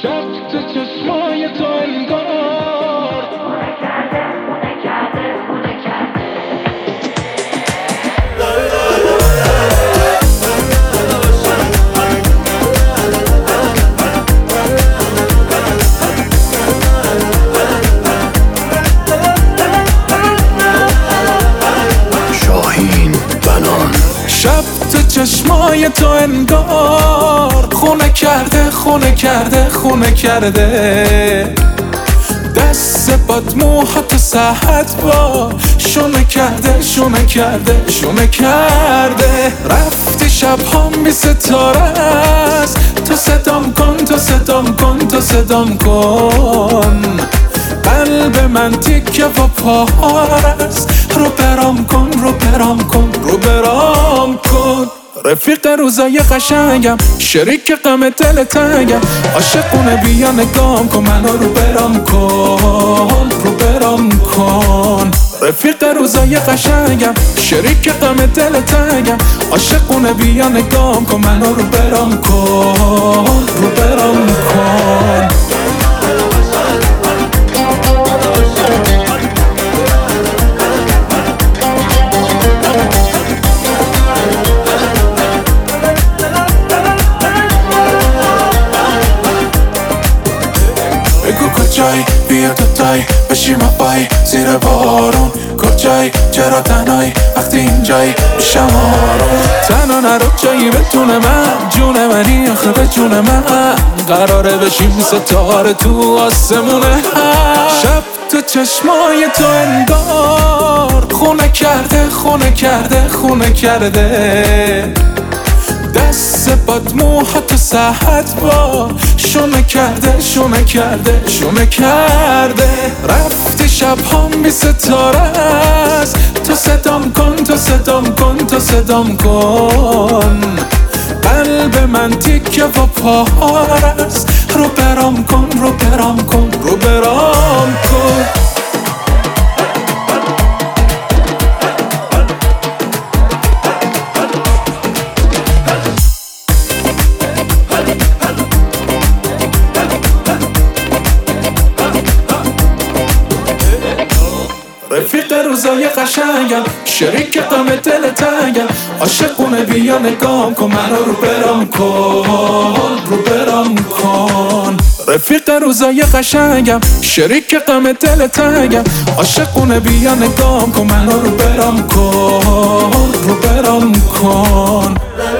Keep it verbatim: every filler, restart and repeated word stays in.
شب تو چشمای تو انگار خونه کرده خونه کرده خونه کرده. شاهین بنان. شب تو چشمای تو انگار خونه کرده خونه کرده خونه کرده. دست باد موهات ساعت با شونه کرده شونه کرده شونه کرده. رفتی شب هم بی ستاره است، تو صدام کن تو صدام کن تو صدام کن. قلب من تیکه و پارست، رو برام کن رو برام کن رو برام کن. رفیق روزای قشنگم، شریک غم دل تنگم، عاشقونه بیا نگام کن منو رو برام کن رو برام کن. رفیق روزای قشنگم، شریک غم دل تنگم، عاشقونه بیا نگام کن منو رو برام کن رو برام کن. کجایی بیا دوتایی بشیم پای زیر بارون. کجایی چرا تنهایی وقتی اینجایی میشم آروم. تنها نرو جایی بتونه من جون منی آخه به جون من. قراره بشیم ستاره تو آسمونه. شب تو چشمای تو انگار خونه کرده خونه کرده خونه کرده. دست باد موهات ساعت با شونه کرده شونه کرده شونه کرده. رفتی شب هم بی ستاره است، تو صدام کن تو صدام کن تو صدام کن. قلب من تیکه و پارست، رو برام کن رو برام کن رو برام کن. رفیق روزای قشنگم، شریک غم دل تنگم، عاشقونه بیا نگام کن منو رو برام کن رو برام کن. رفیق روزای قشنگم، شریک غم دل تنگم، عاشقونه بیا نگام کن منو رو برام کن رو برام کن.